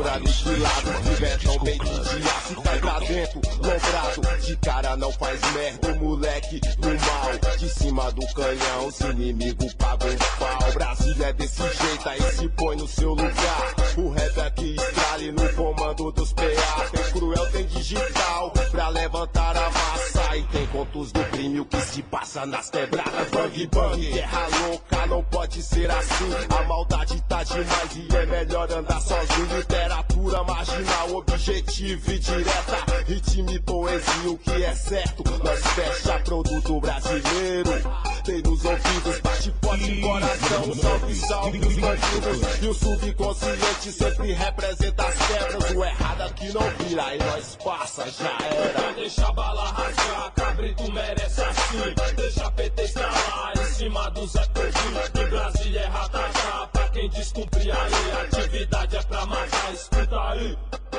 for aniquilado. Tiver tão bem de dia, se cai pra dentro, lombrado. De cara não faz merda, o moleque do mal. De cima do canhão, os inimigos pagam um pau. Brasília é desse jeito, aí se põe no seu lugar. O rap aqui estrale no comando dos PA. Tem cruel, tem digital, pra levantar a massa. E tem contos do crime, o que se passa nas quebradas. Bang bang, guerra louca, não pode ser assim. A maldade tá demais e é melhor andar sozinho. Literatura marginal, objetiva e direta. Ritmo e poesia, o que é certo, nós fecha produto brasileiro. Tem nos ouvidos, bate forte coração. Salve, salve os bandidos. E o subconsciente sempre representa as quebras. O errado aqui não vira e nós passa, já era. Deixa a bala rasgar, cabrito merece assim. Deixa a PT estralar em cima do Zé Povinho. Em Brasília é ratatá, pra quem descumprir a lei. Atividade é pra matar, escuta aí.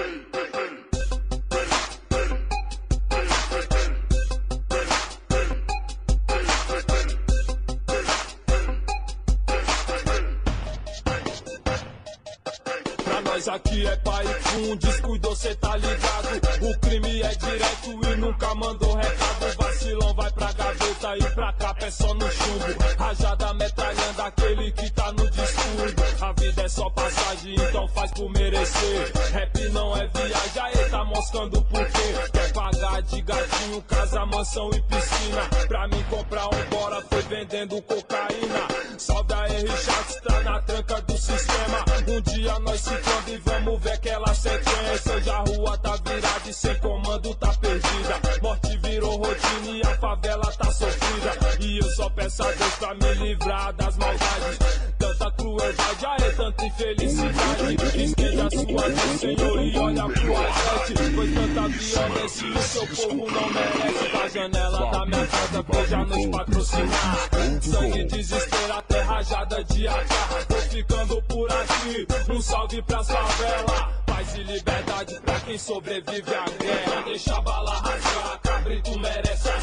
Nós aqui é pai e fundo, descuidou, cê tá ligado. O crime é direto e nunca mandou recado. O vacilão vai pra gaveta e pra capa é só no chumbo. Rajada metralhando aquele que tá no distúrbio. A vida é só passagem, então faz por merecer. Rap não é viagem, aí tá moscando por quê. Quer pagar de gatinho, casa, mansão e piscina. Pra mim comprar um bora foi vendendo cocaína. Salve a R. Chaves, tá na tranca do sistema. Um dia nós se e vamos ver aquela sequência. Hoje a rua tá virada e sem comando tá perdida. Morte virou rotina e a favela tá sofrida. E eu só peço a Deus pra me livrar das maldades. Tanta crueldade, aê, tanta infelicidade. Estenda a sua mão, Senhor, e olha pro Arete. Pois tanta violência e o seu povo não merece. Da janela da minha casa veja nos patrocinar. Sangue, desespero, até rajada de AK. Tô ficando por aqui, um salve pra favela. Paz e liberdade pra quem sobrevive à guerra. Deixa a bala rasgar, cabrito merece